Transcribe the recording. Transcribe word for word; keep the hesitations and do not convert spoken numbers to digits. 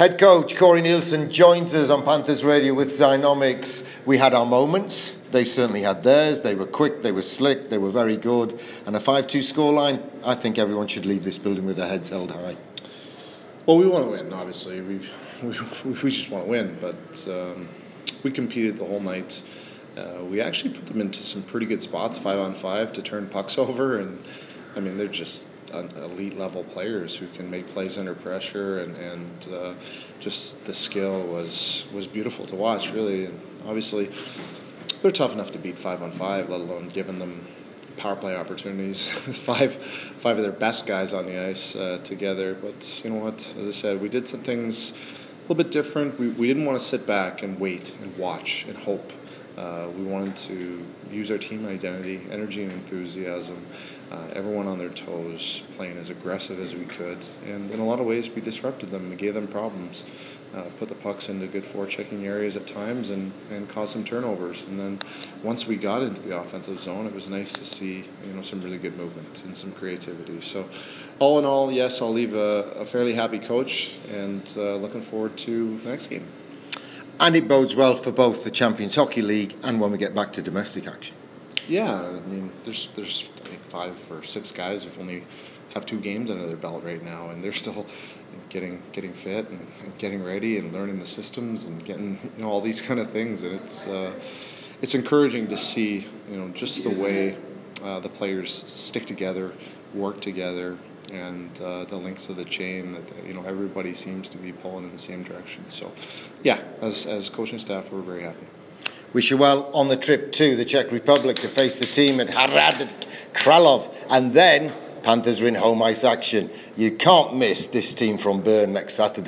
Head coach Corey Nielsen joins us on Panthers Radio with Zynomics. We had our moments. They certainly had theirs. They were quick, they were slick, they were very good. And a five two scoreline, I think everyone should leave this building with their heads held high. Well, we want to win, obviously. We we, we just want to win, but um, we competed the whole night. Uh, we actually put them into some pretty good spots, five on five, to turn pucks over. And, I mean, they're just elite level players who can make plays under pressure, and, and uh, just the skill was was beautiful to watch, really. And obviously, they're tough enough to beat five on five, let alone giving them power play opportunities. five five of their best guys on the ice uh, together. But you know what? As I said, we did some things a little bit different. We we didn't want to sit back and wait and watch and hope. Uh, we wanted to use our team identity, energy and enthusiasm, uh, everyone on their toes, playing as aggressive as we could. And in a lot of ways, we disrupted them. We gave them problems, uh, put the pucks into good forechecking areas at times, and, and caused some turnovers. And then once we got into the offensive zone, it was nice to see, you know, some really good movement and some creativity. So all in all, yes, I'll leave a, a fairly happy coach, and uh, looking forward to the next game. And it bodes well for both the Champions Hockey League and when we get back to domestic action. Yeah, I mean, there's there's I think five or six guys who only have two games under their belt right now, and they're still getting getting fit and, and getting ready and learning the systems and getting, you know, all these kind of things. And it's uh, it's encouraging to see, you know, just the way uh, the players stick together, work together, and uh, the links of the chain that, you know, everybody seems to be pulling in the same direction. So, yeah, as as coaching staff, we're very happy. Wish you well on the trip to the Czech Republic to face the team at Hrad Králové, and then Panthers are in home ice action. You can't miss this team from Bern next Saturday.